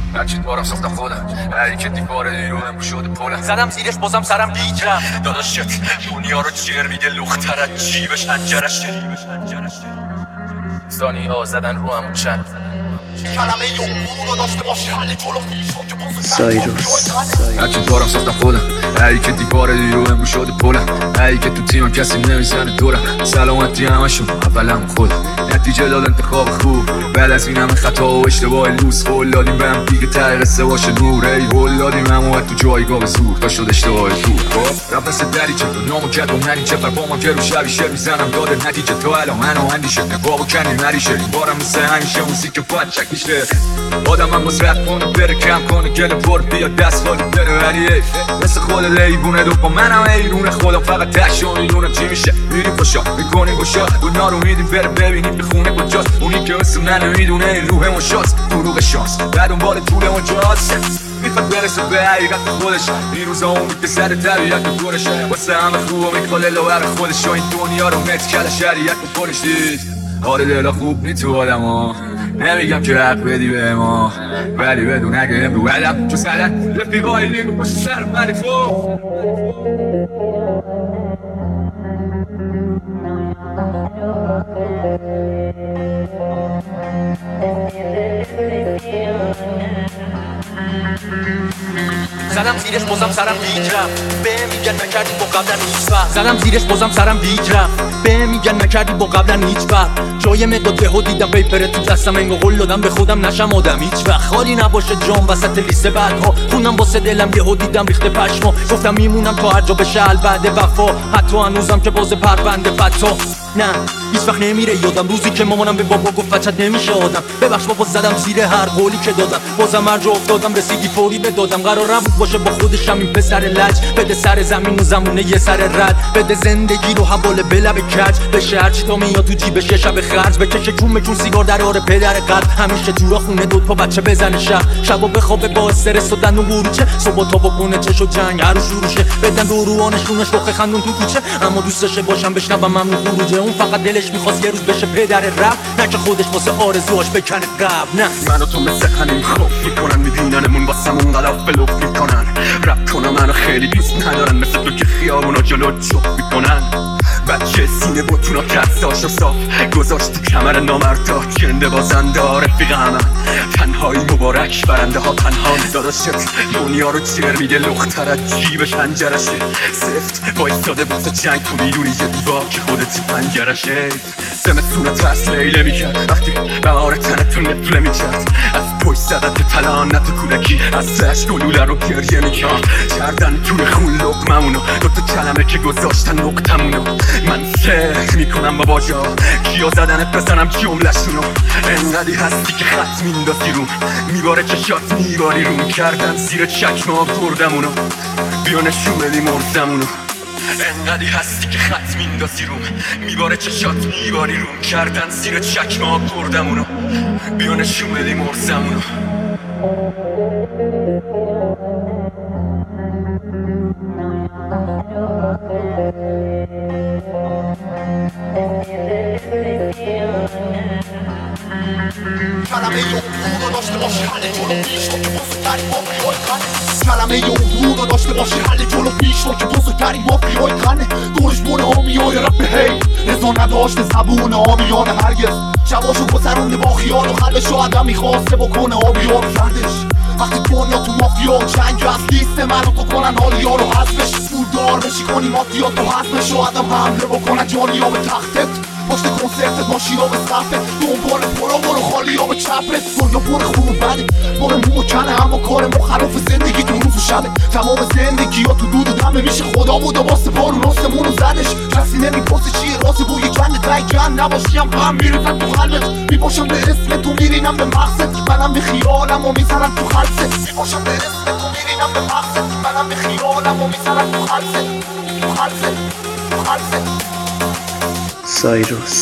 هرچی دارم ساختم خودم، هری که دیوار نیروهم شده پولم، زدم زیرش بازم سرم گیج رفت. داداشت دنیا رو جر میده لختر از جیبش انجرش زانی ها زدن رو همون چند کلمه یومون رو داشته باشه حل جلو سایروس هرچی دارم ساختم خودم، هری که دیوار نیروهم شده پولم، هری که تو تیمم کسی نمیزنه دورم، سلامتی همشون اولم خودم، نتیجه داد انتخاب خوب بعد از این همه خطا و اشتباه لوس قول دادیم به هم دیگه ته قصه باشه نور ای قول دادیم همه تو جایگاه زور تا شد اشتباه دور رفت مثل دریچه نامو کرد و نریچه فرپامم که رو شبی شعر میزنم داده نتیجه تا الان منو اندیشه نقاب و کنی نریشه این بارم مثل همیشه موسیک پاد چک میشه آدم هم باز رد کنه بره کم کنه گل پر بیاد دست خالی بره ولی مثل خود لیبونه دو با منم ایرونه خودم فقط تشو میدونم چی میشه میریم خوشا میکنیم گوشا دنیا رو میدیم بره ببینیم به خونه کجاست اونی که مثل من میدونه این روح مشاست دروغ شانس در دنبال طول مجاز میخواد برسه به حقیقت خودش این روزا اونی که سر طبیعت و دورش واسه همه خوب میخواد لور خودش و این دنیا رو مت کل شریعت و پرش دید حال دلا خوب نی تو آدم ها نمیگم که حق بدی به ما ولی بدون اگه امرو علم چو سلن رفیقای لیگو پشت سر من تو زدم زیرش بازم سرم گیج رفت به میگن نکردی با قبلا هیچ وقت زدم زیرش بازم سرم گیج رفت به میگن نکردی با قبلا هیچ وقت جای مداد یهو دیدم پیپر تو دستم انگار قول دادم به خودم نشم آدم هیچ وقت خالی نباشه جام وسط لیست بعدها خونم واسه دلم یهو دیدم ریخته پشما گفتم میمونم تا هر جا بشه بعد وفا حتی هنوزم که باز پرونده فتا نه هیچ وقت نمیره یادم روزی که مامانم به بابا گفت بچت نمیشه آدم ببخش بابا زدم زیر هر قولی که دادم بازم هر جا افتادم رسیدی فوری بدادم قرار بود باشه با خودشم این پسر لج بده سر زمین و زمونه یه سر رد بده زندگی رو حواله به لب کج بشه هرچی تا میاد تو جیبش یه شب خرج بکشه کون سیگار در آره پدر قلب همیشه تو را خونه دو تا بچه بزنه شبا بخوابه با استرس و دندون قروچه صبح تا بکنه چش و جنگ هر شروع شه بدن دروانشونش بخه خندون تو کوچه اما دوستش باشم بشنوم ممنون خروجه اون فقط دلش میخواست یه روز بشه پدر رپ نه که خودش واسه آرزوهاش بکنه قبل نه من و تو مثل همین خوف میکنن میبیننمون واسمون غلاف بلوف میکنن رپ کنم منو خیلی دوست ندارن مثل تو که خیابونا جلو چوب میکنن بچه سینه بوتونا کساش و صاف گذاشت تو کمر نامردا جنده بازنده رفیق همه تنهایی مبارک برنده ها پنهان داداشت دنیا رو چیر میده لختر از جیبش انجرشه سفت بایستاده واسه جنگ تو میدونی یه دیوار که خودت تو پنجرشه زمستون ترس لیله میکرد وقتی بهار تنتو نفله میکرد از پشت زدت تلانت کودکی از سش گلوله رو گریه میکرد کردن توی خون لقممونو دوتا کلمه که گذاشتن نقطمونو من سهر میکنم بابا جا کیا زدنت بزنم جمله‌شونو انقدی هستی که خط میندازی روم میباره چشات میباری روم کردن زیر چکمه بردمونو بیا نشون بدی مرزمونو انقدی هستی که خط میندازی روم میباره چشات میباری روم کردن زیر چکمه بردمونو بیا نشون بدی مرزمونو کلمه یومون رو داشته باشی حل جلو پیش رو که بزرگترین مافیای خانه کلمه یومون رو داشته باشی حل جلو پیش رو که بزرگترین مافیای خانه دورش بونه آمیای رب هی رضا نداشته زبون آمیان هرگز شباشو گذرونده با خیال و قلبشو آدم میخواسته بکنه آبیار زندش وقتی دنیا تو مافیا جنگ از لیست من رو تو کنن حالیا رو حذفش پولدار بشی کنی مافیا تو حذفش و آدم حمله بکنن جانیا به تختت پشت کنسرتت ماشینا به صفت دنبال برو خالیا به چپت دنیا پر خوب بده پر مو کنه اما کار مخرف زندگی تو روز و شبه تمام زندگی ها تو دود و دمه میشه خدا بود و واسه بارون آسمون رو زدش کسی نمیپرسه چیه راسه بوی کنده تای جن نباشیم غم میرزن تو قلبت میباشم به اسم تو میرینم به مقصد منم به خیالم و میزنم تو خلصت میباشم به اسم تو میرینم به مقصد منم به خیالم و میزنم تو خلصت سایروس من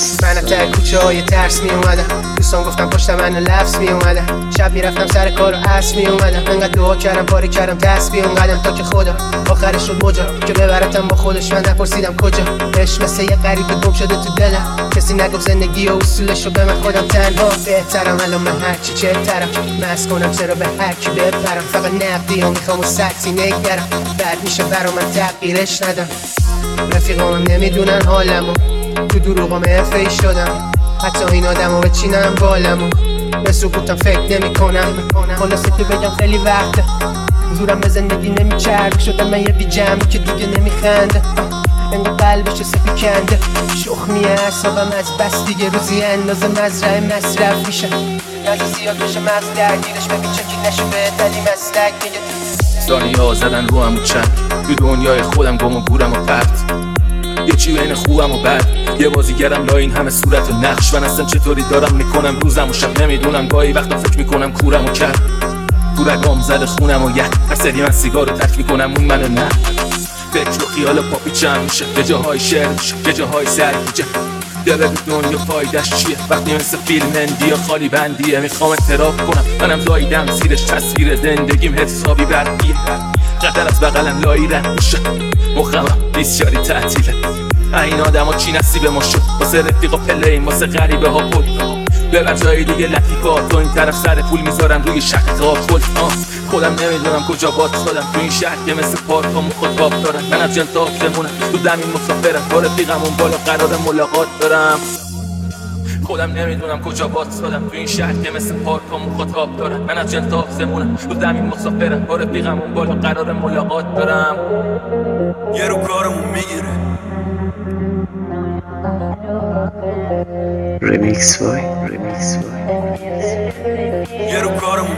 تا کوچه های ترس می اومدم، دوستان گفتم پشت من لفظ می اومدم، شب میرفتم سر کار و عصر می اومدم، انقدر دعا کردم پاره کردم دست بی اون قدم تا که خدا آخرش شد مجا که ببرتم با خودش. من نپرسیدم کجا، عشق مثل یه غریب گم شده تو دلم، کسی نگفت زندگی و اصولشو به من خودم تنها بهترم. الان من هرچی چهترم، مست کنم چرا به هرکی بپرم، فقط نقدی و میخوام و سطحی نگرم، بعد میشه برا من تغییرش ندم. رفیقامم نمیدونن حالمو، تو دروغم حرفه‌ای شدم، حتی این آدمو بچینم بالمو، به سکوتم فکر نمی کنم. خلاصه که بگم خیلی وقته زورم به زندگی نمیچرد، شدم من یه بی جمعی که دیگه نمیخنده، انگار قلبشو سپی کنده، شخمیه اعصابم از بس دیگه روزی اندازه مزرعه مصرف میشه، نزد زیاد بشه مغز درگیرش، ببین چکی نشه به دلی مسلک میگه. ثانیه‌ها زدن رو هم و چند تو دنیای خودم گم و گورم و پرت، یه چی بین خوبم و بد، یه بازیگرم لا این همه صورت و نقش، من اصلا چطوری دارم میکنم روزم و شب نمیدونم، گاهی وقتا فکر میکنم کورم و کرد کورگام زده خونم و یه هر سری من سیگار رو ترک میکنم اون منو نه، فکر و خیال پاپی چند میشه، به جاهای شعر میشه به جاهای سرگیجه، دل دنیا فایدش چیه وقتی مثل فیلم هندی خالی بندیه، میخوام اعتراف کنم منم لاییدم زیرش، تصویر زندگیم حسابی برقیه، قدر از بغلم لایی رد میشه، مخمم بیسیاری تعطیله، این آدم ها چی نصیب ما شد، واسه رفیقا پلین واسه غریبه ها بود، به بچه‌های دیگه لطیفات تو این طرف سر پول میذارن روی شقیقات خود. خودم نمیدونم کجا باد خودم تو این شهر که مثل پارکامون خود باب دارن، من از جن تا آسمونم تو زمین مسافرم، با رفیقمون بالا قرار ملاقات دارم. خودم نمیدونم کجا باد خودم تو این شهر که مثل پارکامون خود باب دارن، من از جن تا آسمونم تو زمین مسافرم، با رفیقمون بالا قرار ملاقات دارم. یه رو کارمون میگیره Remix boy. یه رو کارمون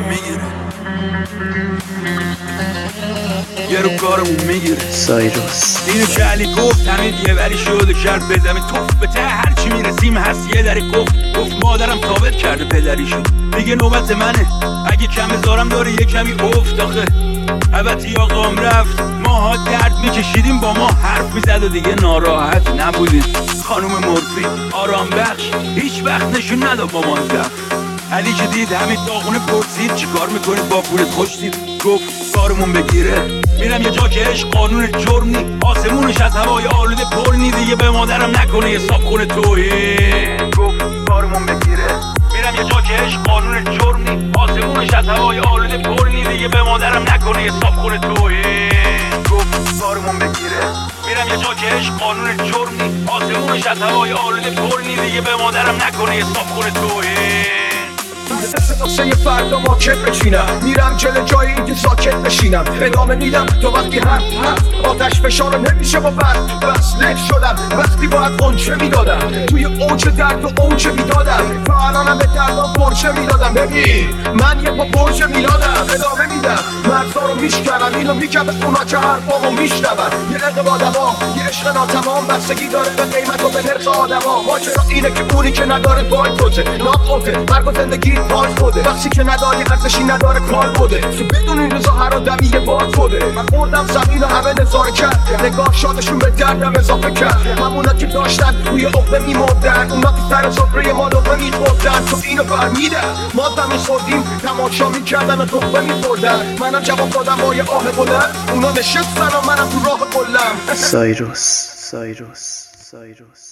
میگیره سایروس. اینو که علی گفت همین یه وری شده کرد به زمین توف، به ته هرچی میرسیم هست یه دری گفت مادرم ثابت کرده پدریشو، دیگه نوبت منه اگه کم بذارم داره یه کمی افت، آخه البته آقام رفت ماها درد میکشیدیم با ما حرف میزد و دیگه ناراحت نبودیم، خانوم مرفی آرام بخش هیچ وقت نشون نداد با ما رفت، علی که دید همین داغونه پرسید چی کار میکنید با پولت خوشتید، گفت کارمون بگیره میرم یه جا که عشق قانون جرم نی، آسمونش از هوای آلوده پر نی، دیگه به مادرم نکنه یه صاحب خونه توهین، گفت کارمون بگیره میرم یه جا که عشق قانون جرم نی، آسمونش از هوای آلوده پر نی، دیگه به مادرم نکنه یه صاحب خونه توهین، گفت کارمون بگیره میرم یه جا که عشق قانون جرم نی، آسمونش از هوای آلوده پر نی، دیگه به مادرم نکنه یه صاحب خونه توهین. واسه یه فردا ماکت بچینم، میرم جل جایی که ساکت بشینم، ادامه میدم تا وقتی هم آتش فشار نمیشه با برد، بس لک شدم وقتی باید قنچه میدادم، توی اوج درد و اوج میدادم، تا الانم به دردان پرچه میدادم، ببین من یه پا برج میلادم، ادامه میدم مرزا رو میشکنم، اینو میگم به اونا که حرفامو میشنون، یه عقب آدما یه عشق ناتمام بستگی داره به قیمت و به نرخ آدما، ماجرا اینه که اونی که نداره بایکوته ناقوته، مرگ و زندگی پای خوده، وقتی که نداری ارزشی نداره کار بوده، تو بدون این روزا هر آدمی یه باد بوده، من خوردم زمین و همه نظاره کرد، نگاه شادشون به دردم اضافه کرد، همونا که داشتن روی عقبه میمردن، اونا که سر صفره ما لقمه میخوردن، تو اینو برمیدن ما دم میخوردیم تماشا میکردن و لقمه میخوردن، منم جواب دادم با یه آه بلند، اونا نشستن و منم تو راه قلم. سایروس.